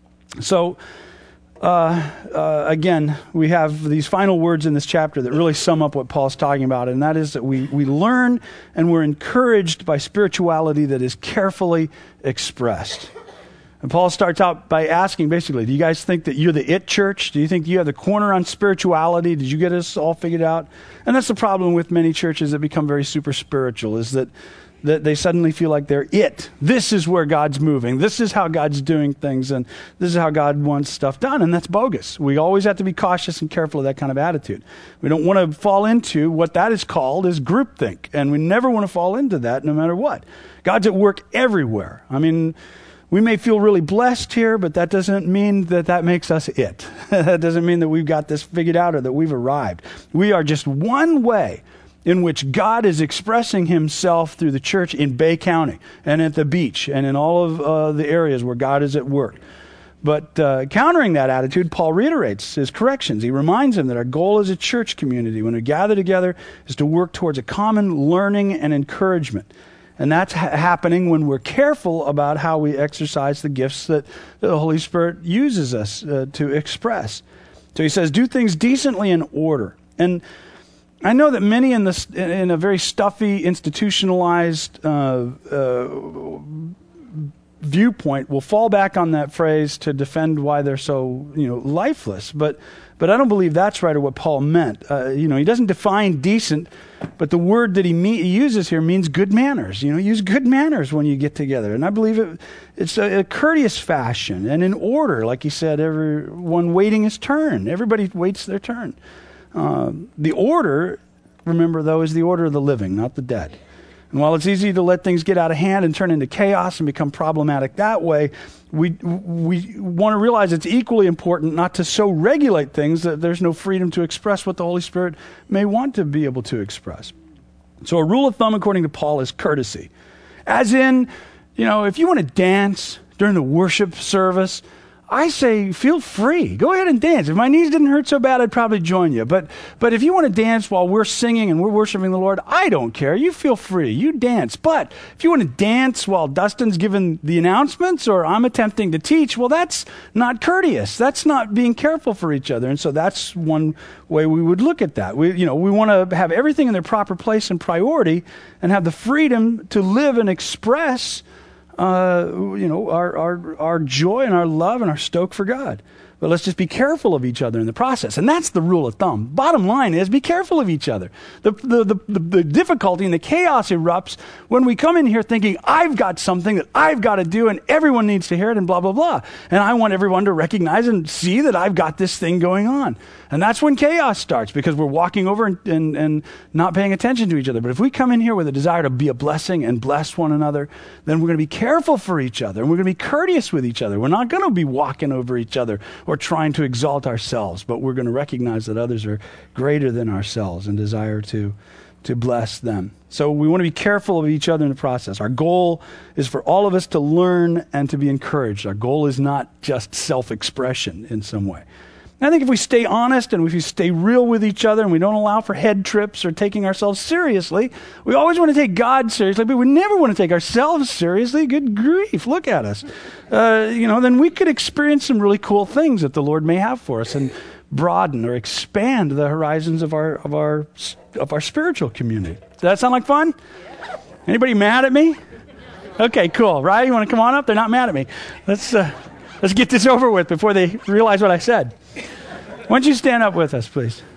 So, uh, uh, again, we have these final words in this chapter that really sum up what Paul's talking about, and that is that we, we learn and we're encouraged by spirituality that is carefully expressed. And Paul starts out by asking, basically, do you guys think that you're the it church? Do you think you have the corner on spirituality? Did you get us all figured out? And that's the problem with many churches that become very super spiritual, is that, that they suddenly feel like they're it. This is where God's moving. This is how God's doing things, and this is how God wants stuff done, and that's bogus. We always have to be cautious and careful of that kind of attitude. We don't want to fall into what that is called is groupthink, and we never want to fall into that no matter what. God's at work everywhere. I mean, we may feel really blessed here, but that doesn't mean that that makes us it. That doesn't mean that we've got this figured out or that we've arrived. We are just one way in which God is expressing himself through the church in Bay County and at the beach and in all of uh, the areas where God is at work. But uh, countering that attitude, Paul reiterates his corrections. He reminds them that our goal as a church community, when we gather together, is to work towards a common learning and encouragement. And that's ha- happening when we're careful about how we exercise the gifts that the Holy Spirit uses us uh, to express. So he says, do things decently in order. And I know that many in this in a very stuffy, institutionalized uh, uh, viewpoint will fall back on that phrase to defend why they're so, you know, lifeless. But but I don't believe that's right, or what Paul meant. Uh, you know, he doesn't define decent, but the word that he, me- he uses here means good manners. You know, use good manners when you get together. And I believe it, it's a, a courteous fashion and in order, like he said, everyone waiting his turn. Everybody waits their turn. Uh, the order, remember though, is the order of the living, not the dead. And while it's easy to let things get out of hand and turn into chaos and become problematic that way, we we want to realize it's equally important not to so regulate things that there's no freedom to express what the Holy Spirit may want to be able to express. So a rule of thumb, according to Paul, is courtesy. As in, you know, if you want to dance during the worship service, I say, feel free. Go ahead and dance. If my knees didn't hurt so bad, I'd probably join you. But but if you want to dance while we're singing and we're worshiping the Lord, I don't care. You feel free. You dance. But if you want to dance while Dustin's giving the announcements or I'm attempting to teach, well, that's not courteous. That's not being careful for each other. And so that's one way we would look at that. We, you know, we want to have everything in their proper place and priority and have the freedom to live and express Uh, you know, our, our our joy and our love and our stoke for God. But let's just be careful of each other in the process. And that's the rule of thumb. Bottom line is be careful of each other. The, the, the, the, the difficulty and the chaos erupts when we come in here thinking, I've got something that I've got to do and everyone needs to hear it and blah, blah, blah. And I want everyone to recognize and see that I've got this thing going on. And that's when chaos starts because we're walking over and, and, and not paying attention to each other. But if we come in here with a desire to be a blessing and bless one another, then we're going to be careful for each other and we're going to be courteous with each other. We're not going to be walking over each other or trying to exalt ourselves, but we're going to recognize that others are greater than ourselves and desire to, to bless them. So we want to be careful of each other in the process. Our goal is for all of us to learn and to be encouraged. Our goal is not just self-expression in some way. I think if we stay honest and if we stay real with each other and we don't allow for head trips or taking ourselves seriously, we always want to take God seriously, but we never want to take ourselves seriously. Good grief, look at us. Uh, you know, then we could experience some really cool things that the Lord may have for us and broaden or expand the horizons of our of our of our spiritual community. Does that sound like fun? Anybody mad at me? Okay, cool. Right? You want to come on up? They're not mad at me. Let's uh, let's get this over with before they realize what I said. Why don't you stand up with us, please?